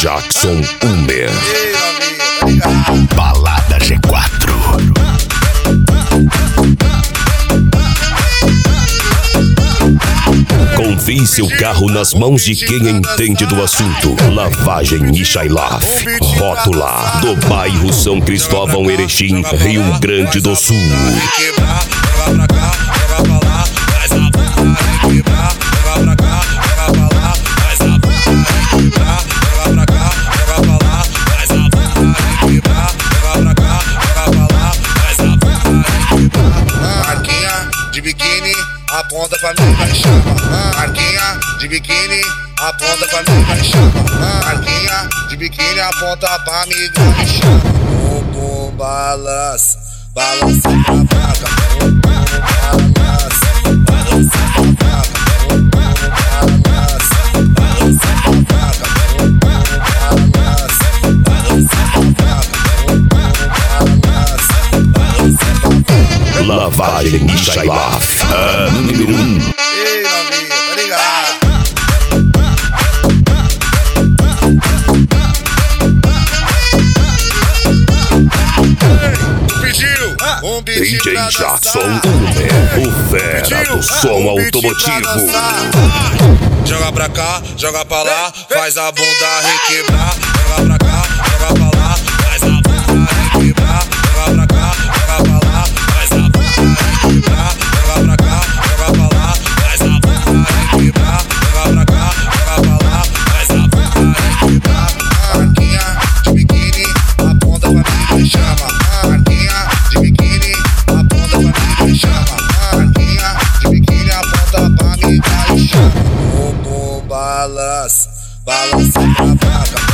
Jackson Humer. Balada G4. Confie seu carro nas mãos de quem entende do assunto. Lavagem Michailaf. Rótula do bairro São Cristóvão, Erechim, Rio Grande do Sul. Marquinha de biquíni, aponta pra mim, vai chama. Marquinha de biquíni, aponta pra mim, vai chama. Marquinha de biquíni, aponta pra mim, vai chama. Bumbum balança, balança pra vaca. Bumbum balança, balança pra vaca. Bumbum balança, balança pra vaca. Bumbum balança, balança pra vaca. Bumbum balança, balança pra vaca. Lavagem Michailaf, a número 1. Ei, novinha, tá ligado? DJ Jackson Humer, o fera do som automotivo. Joga pra cá, joga pra lá, faz a bunda requebrar. Joga pra cá, joga pra lá, faz a bunda requebrar. Joga pra cá, joga pra lá, faz a bunda requebrar. Joga pra cá, joga pra lá, faz a bunda requebrar. Joga pra cá, joga pra lá, faz a bunda requebrar. Marquinha de biquíni, aponta pra mim e chama. Marquinha de biquíni, aponta pra mim e chama. Marquinha de biquíni, aponta pra mim e chama. Bumbum balança, balança pra vaca.